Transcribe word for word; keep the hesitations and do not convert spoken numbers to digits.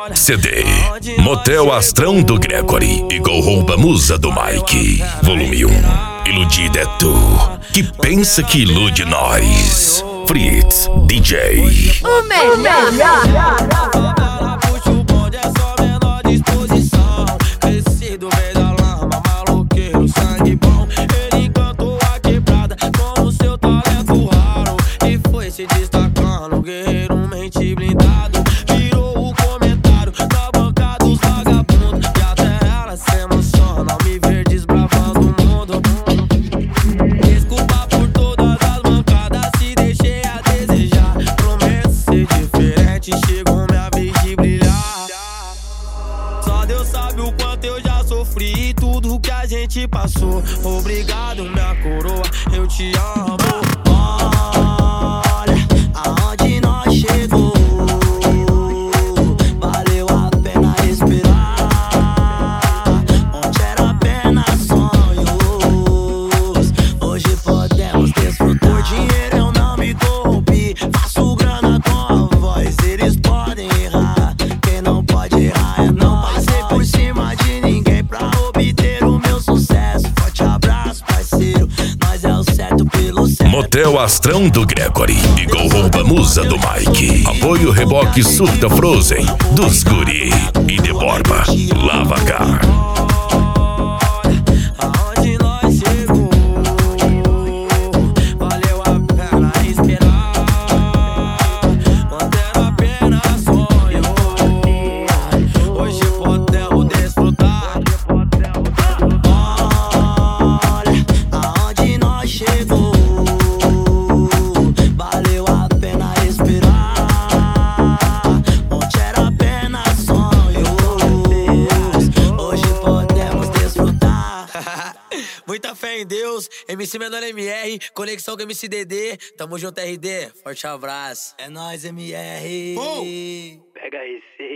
C D Motel Astrão do Gregory e Go Rouba Musa do Mike. Volume um. Iludida é tu, que pensa que ilude nós. Fritz, D J. O melhor. Puxa o bonde, é só menor disposição. Crescido, veio da lama, maloqueiro, sangue bom. Ele encantou a quebrada com o seu talento raro e foi se destacando, guerreiro, mente blindado. Virou o comentário na banca dos vagabundos e até ela se emociona ao me ver desbravando o mundo. Desculpa por todas as mancadas, se deixei a desejar. Prometo ser diferente, chegou minha vez de brilhar. Só Deus sabe o quanto eu já sofri e tudo que a gente passou. Obrigado, minha coroa, eu te amo. Olha aonde nós chegou. Valeu a pena respirar. Onde era apenas sonhos, hoje podemos desfrutar. Por dinheiro eu não me corrompi, faço grana com a voz. Eles podem errar, quem não pode errar é não. Passei por cima de ninguém pra obter o meu sucesso. Forte abraço, parceiro, nós é o certo pelo certo. Motel Astrão do Gregory e Go Rouba Musa do Mike. Apoio Reboque Surta Frozen dos Guri e de Borba Lavacar. Aonde nós chegou, valeu a pena esperar. Quando era apenas sonho, hoje podemos desfrutar. Olha aonde nós chegou, valeu a pena respirar. Onde era apenas sonhos, hoje podemos desfrutar. Muita fé em Deus, M C Menor M R, conexão com M C D D. Tamo junto, R D, forte abraço. É nóis, M R. Pega esse.